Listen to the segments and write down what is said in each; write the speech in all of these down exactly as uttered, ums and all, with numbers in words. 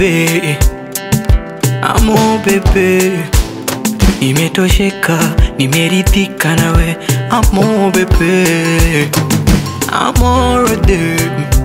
bebe, amo bebe, nimetosheka, nimeridhika nawe, amo bebe, amore de,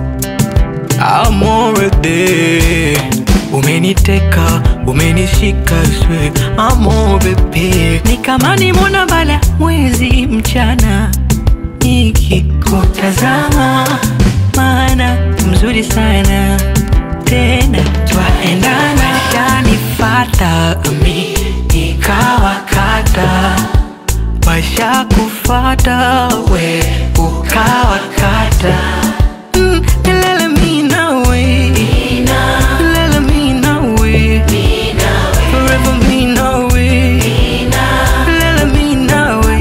amore de. Umeniteka, umenishika swe, amo bebe, ni kama nimeona bala mwezi mchana nikikutazama, maana mzuri sana tena twaendana. Shanifata mi nikawakata, washa kufata we ukawakata. mm, Nilele mi nawe, nilele mi nawe, forever mi nawe, nilele mi nawe.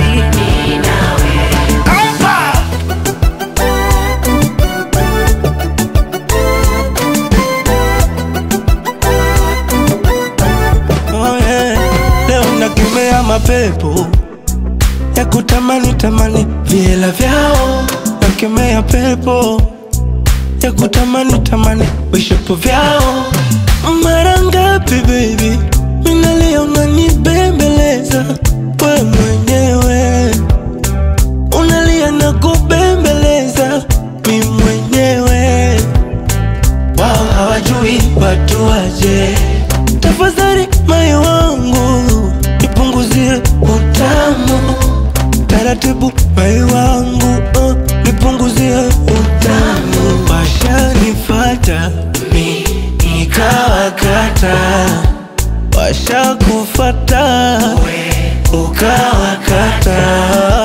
Oh yeah. Leo nakemea mapepo ya kutamani tamani viela vyao, nakemea pepo ya kutamani tamani vishapo vyao. Mara ngapi baby minalia unanibembeleza, we mwenyewe unalia na kubembeleza mi mwenyewe. Wao hawajui watu waje, tafadhali moyo wangu nipunguzie utamu, taratibu moyo wangu uh, nipunguzie utamu. Washanifata mi nikawakata, washa kufata we ukawakata.